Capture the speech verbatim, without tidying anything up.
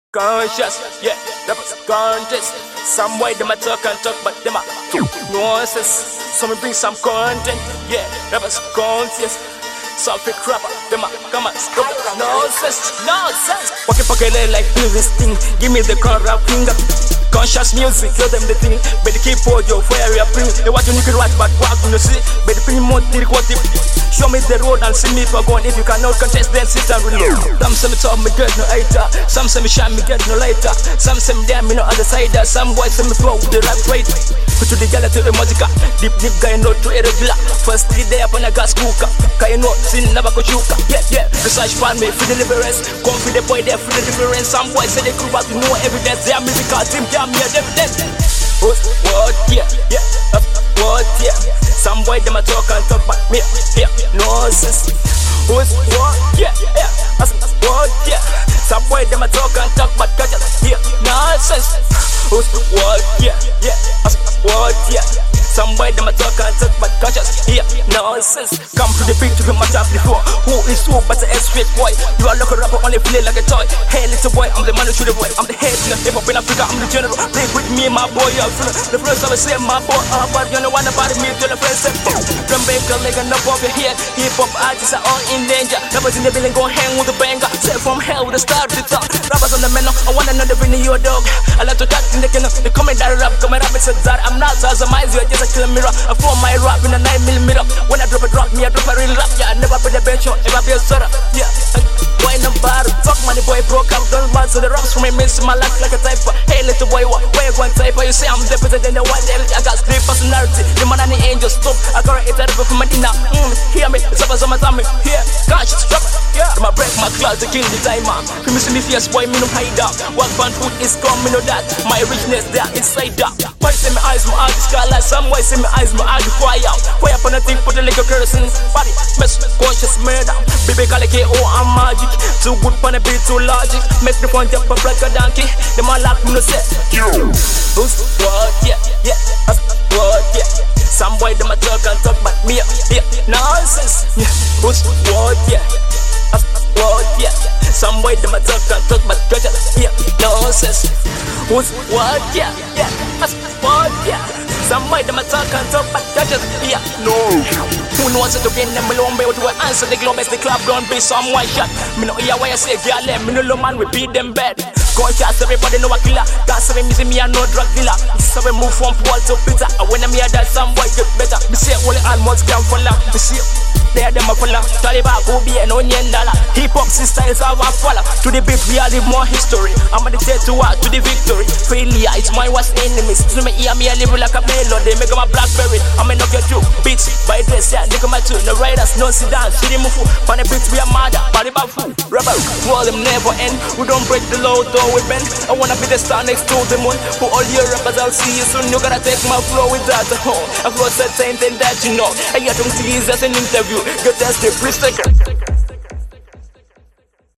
Conscious, yeah, rappers conscious. Some way them a talk and talk, but them a nonsense. So me bring some content, yeah, rappers conscious. Some fake rapper, them a come and stop nonsense, nonsense. Pocket pocket like this thing, give me the crown rap finger. Conscious music, tell them the thing. Better keep all your fire, you bring. They want you to watch, but walk on the see. Better bring more till what if. Show me the road and see me for going. If you cannot contest, then sit and reload. Some say me talk, me get no hater. Some say me shine, me get no lighter. Some say me damn, me no other side. Some boys say me flow with the right weight. Put to the gala to the motica. Deep deep guy no to irregular. First three day up on a gas cooker. Cause you know, sin never go chuka. Yeah, yeah. Research fan me for the deliverance. Come for the boy there for the deliverance. Some boys say they cool but no evidence. They are musical team, they are me a evidence. What, what, yeah, yeah, uh, what, yeah. Some boy them a talk and talk but me, yeah, nonsense. What, what, yeah, yeah, uh, what, yeah. Some boy them a talk and talk but catch us, yeah, nonsense. What, what, yeah, yeah, uh, what, yeah. Some boy them a talk and talk but catch us, yeah, nonsense. Come to the beat to be my job before. Who is who but the S-straight boy? You are local rapper only play like a toy. Hey little boy, I'm the man who shoot the boy. I'm the head in the hip hop in Africa, I'm the general. Play with me, my boy, I'm feeling. The first I say my boy, uh, but you know what about me till the friends say boom. Drum baker like enough of your head. Hip hop artists are all in danger. Rappers in the building go hang with the banger. Set from hell with a star to the top. Rappers on the menu, I want another bring your dog. I like to talk in the kennel. They comment that rap, come and rap it said that I'm not as a mice, you're just a killer mirror. I form my rap in a nine millimeter. When I drop a drop, me I drop a real rap. Yeah, I never been a bench or ever be a soda. Yeah, boy in the bar, fuck money boy broke up. Don't bad so the raps from me miss my life like a typer. Hey little boy, what? Where you going typer? You say I'm the president, the one day I got three personality. The man and the angel stop. I got it out of my dinner. Mm, hear me, it's up as I'm a tummy. Here, gosh, it's drop. Yeah, my break my clouds, the king, the timer. You miss me fierce boy, me no hide up. What fun food is come, me know that. My richness there inside up. Boy say me eyes, my eyes, skylight. Some boy say me eyes, my eyes, fire out. Fire up on the thing, put the liquor kerosene. Body, mess, conscious murder. Baby, call it K O, I'm magic. Too good for the beat, too logic. Make the fun jump up like a donkey. The man like me no say. Who's what, yeah, yeah, uh, what, yeah. Some boy them a talk and talk, but me, yeah, nonsense. Yeah, who's what, yeah, uh, what, yeah. Some boy them a talk and talk, but yeah, nonsense. Who's what, yeah, yeah, uh, what, yeah. Some boy them a talk and talk, but yeah, no. Who knows it again? Them alone be able to answer the globe as the club don't be some one shot. Me no hear why I say, girl, me no low man, we beat them bad. Conscious, everybody know a killer. Cause when me see me, I know drug dealer. This is how we move from poor to bitter. And when I'm here, that some boy get better. Me say, only almost can fall out. Me see, they are them a follow. Taliban, go be an onion dollar. Hip hop sisters have a follow. To the beat, we are live more history. I'm a dictate to what? To the victory. Failure, it's my worst enemies. To me, hear me, I live like a melody. Make my Blackberry. I'm a knock your two. Beats, by dress, yeah, nigga my two. No riders, no sedans. See the move. On the beats, we are mad. Body back fool. Rebel, war them never end. We don't break the law, though we bend. I wanna be the star next to the moon. For all your rappers, I'll see you soon. You gotta take my flow with that. Oh, I've got certain thing that you know. I got them teasers an interview. Get that strip, please take it.